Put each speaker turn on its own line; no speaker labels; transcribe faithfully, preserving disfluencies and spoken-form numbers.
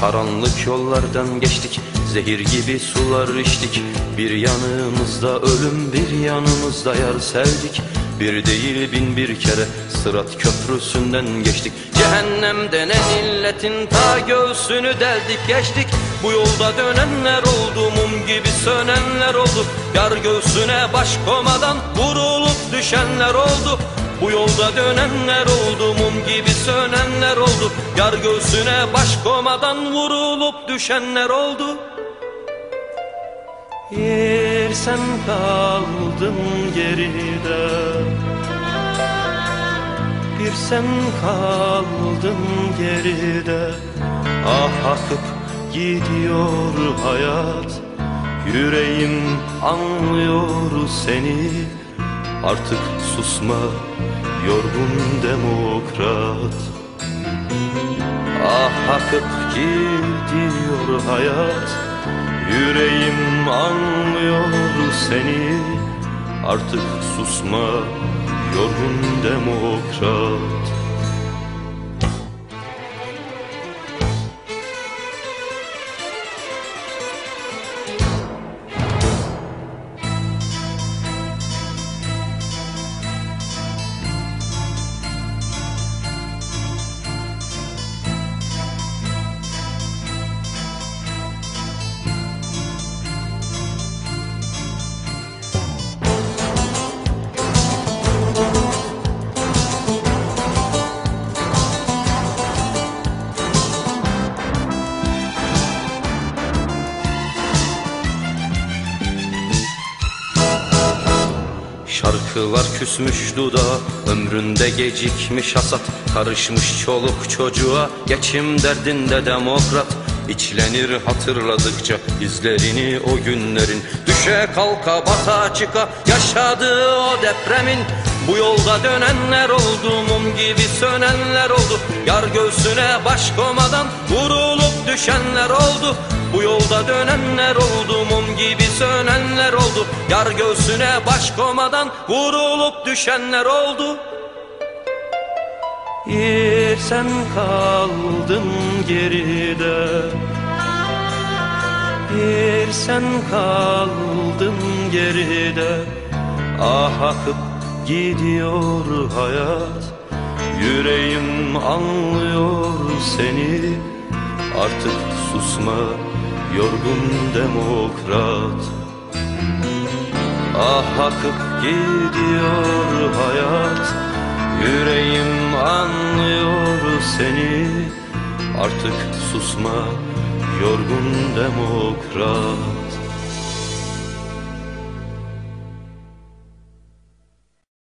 Karanlık yollardan geçtik, zehir gibi sular içtik. Bir yanımızda ölüm, bir yanımızda yar sevdik. Bir değil bin bir kere Sırat köprüsünden geçtik. Cehennemden en illetin ta göğsünü deldik geçtik. Bu yolda dönenler oldu, mum gibi sönenler oldu. Yar göğsüne baş komadan vurulup düşenler oldu. Bu yolda dönenler oldu, mum gibi sönenler oldu. Yar göğsüne baş komadan vurulup düşenler oldu. Yer sen kaldın geride, bir sen kaldın geride. Ah akıp gidiyor hayat, yüreğim anlıyor seni. Artık susma yorgun demokrat. Ah akıp gidiyor hayat, yüreğim anlıyor seni. Artık susma yorgun demokrat. Şarkılar küsmüş dudağa, ömründe gecikmiş hasat. Karışmış çoluk çocuğa, geçim derdinde demokrat. İçlenir hatırladıkça izlerini o günlerin. Düşe kalka bata çıka yaşadığı o depremin. Bu yolda dönenler oldu, mum gibi sönenler oldu. Yar göğsüne baş komadan vurulup düşenler oldu. Bu yolda dönenler oldu, mum gibi sönenler oldu. Yar göğsüne baş komadan vurulup düşenler oldu. Yer sen kaldın geride, yer sen kaldın geride. Ah akıp gidiyor hayat, yüreğim anlıyor seni. Artık susma yorgun demokrat. Ah akıp gidiyor hayat, yüreğim anlıyor seni. Artık susma yorgun demokrat.